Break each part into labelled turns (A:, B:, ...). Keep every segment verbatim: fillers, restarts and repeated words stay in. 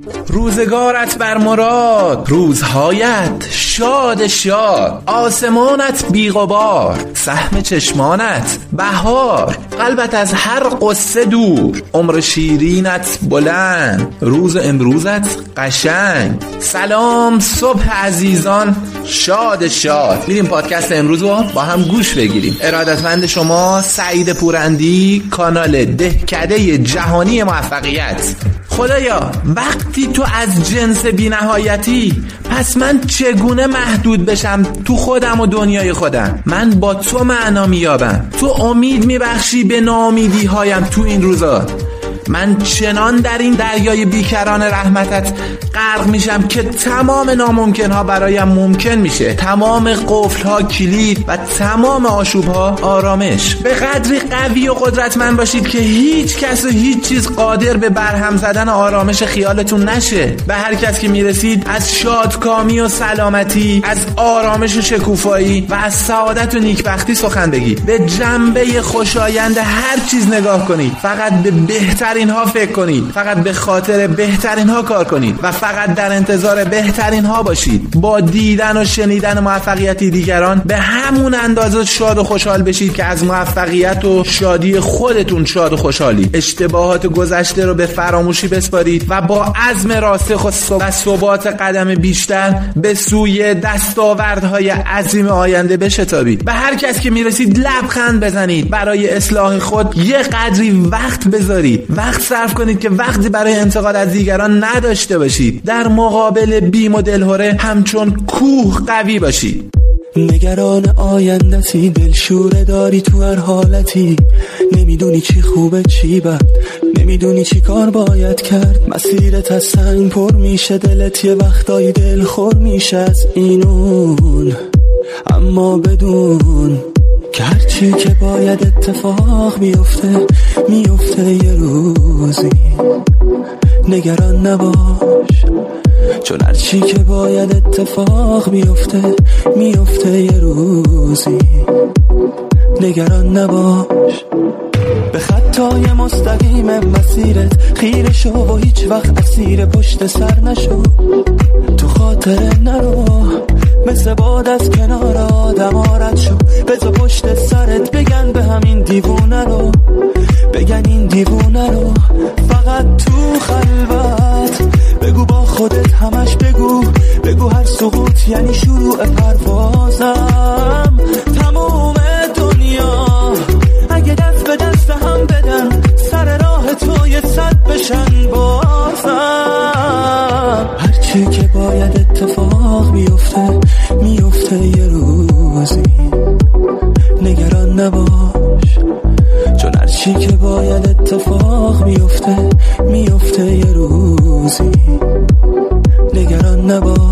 A: روزگارت بر مراد، روزهایت شاد شاد، آسمانت بیغبار، سهم چشمانت بهار، قلبت از هر قصه دور، عمر شیرینت بلند، روز امروزت قشنگ. سلام صبح عزیزان، شاد شاد. میریم پادکست امروز رو با هم گوش بگیریم. ارادتمند شما سعید پورندی، کانال دهکده جهانی موفقیت. خدایا وقتی تو از جنس بی نهایتی، پس من چگونه محدود بشم تو خودم و دنیای خودم؟ من با تو معنا میابم، تو امید میبخشی به ناامیدی هایم تو این روزا. من چنان در این دریای بیکران رحمتت غرق میشم که تمام ناممکن ها برایم ممکن میشه، تمام قفل ها کلید و تمام آشوب ها آرامش. به قدری قوی و قدرتمند باشید که هیچ کس و هیچ چیز قادر به برهم زدن آرامش خیالتون نشه. به هر کس که میرسید از شادکامی و سلامتی، از آرامش و شکوفایی و از سعادت و نیکبختی سخن بگید. به جنبه خوشایند هر چیز نگاه کنید، فقط به بهترین ها فکر کنید، فقط به خاطر بهترین ها کار کنید و فقط در انتظار بهترین ها باشید. با دیدن و شنیدن موفقیتی دیگران به همون اندازه شاد و خوشحال بشید که از موفقیت و شادی خودتون شاد و خوشحالی. اشتباهات گذشته رو به فراموشی بسپارید و با عزم راسخ و ثبات قدم بیشتر به سوی دستاوردهای عظیم آینده بشتابید. به هر کس که میرسید لبخند بزنید، برای اصلاح خود یه قدری وقت بذارید، وقت صرف کنید که وقتی برای انتقاد از دیگران نداشته باشید. در مقابل بیم و دلهره همچون کوه قوی باشید.
B: نگران آیندتی، دلشوره داری تو هر حالتی، نمیدونی چی خوبه چی بد، نمیدونی چی کار باید کرد. مسیرت از سنگ پر میشه، دلت یه وقتایی دل خور میشه از اینون. اما بدون که هرچی که باید اتفاق میفته میفته یه روزی. نگران نباش، چون هرچی که باید اتفاق میفته میفته یه روزی. نگران نباش، به خطای مستقیم مسیرت خیره شو و هیچ وقت اسیر پشت سر نشو. تو خاطر نرو، مثل باد از کنار آدم آرد شو. بذار پشت سرت بگن به همین دیوونه رو، بگن این دیوونه رو. فقط تو خلوت بگو با خودت، همش بگو بگو هر سقوط یعنی شروع پروازم. تموم دنیا اگه دست به دست هم بدن، سر راه تو یه صد بشن بازم. هرچی که باید اتفاق میفته میفته یه روزی. نگران نباش، چون هرچی که باید اتفاق میفته میفته یه روزی. نگران نباش.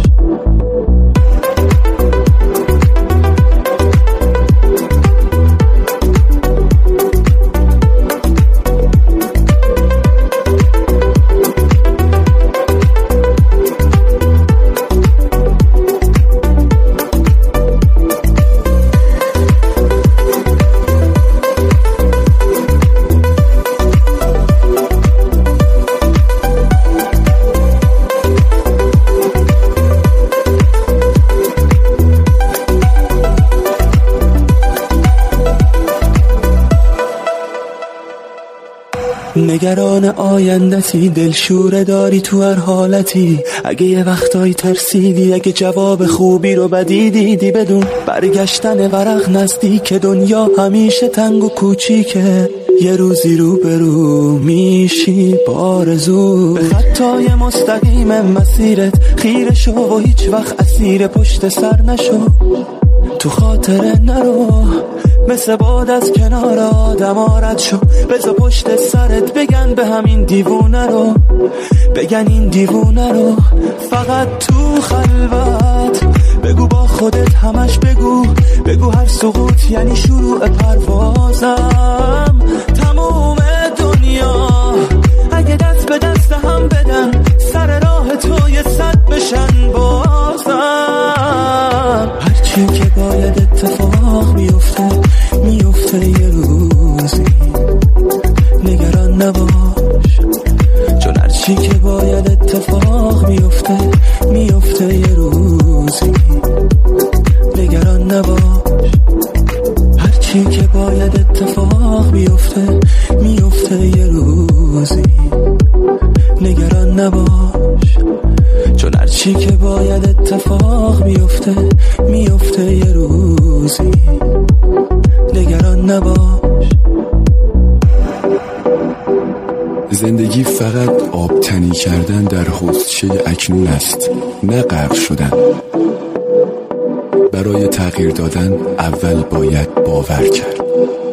B: نگران آیندتی، دلشوره داری تو هر حالتی. اگه یه وقتایی ترسیدی، اگه جواب خوبی رو بدی دیدی، بدون برگشتن ورق نزدیک. دنیا همیشه تنگ و کوچیکه، یه روزی رو برو میشی بارزو. به خطای مستقیم مسیرت خیره شو و هیچ وقت اسیر پشت سر نشو. تو خاطر نرو، مثل باد از کنار آدم آرد شو. بذار پشت سرت بگن به همین دیوونه رو، بگن این دیوونه رو. فقط تو خلوت بگو با خودت، همش بگو بگو هر سقوط یعنی شروع پروازم. تموم دنیا اگه دست به دست هم بدن، سر راه تو یه صد بشن بازم. هرچی که باید اتفاق میفته میفته یه روزی. نگران نباش، چون هرچی هرچی که باید اتفاق میفته میفته یه روزی، نگران نباش. هرچی که باید اتفاق بیفته میفته یه روزی، نگران نباش. چون هرچی که باید اتفاق بیفته میفته یه روزی، نگران نباش.
C: زندگی فقط آبتنی کردن در حوضچه اکنون است، نه غرق شدن. برای تغییر دادن اول باید باور کرد.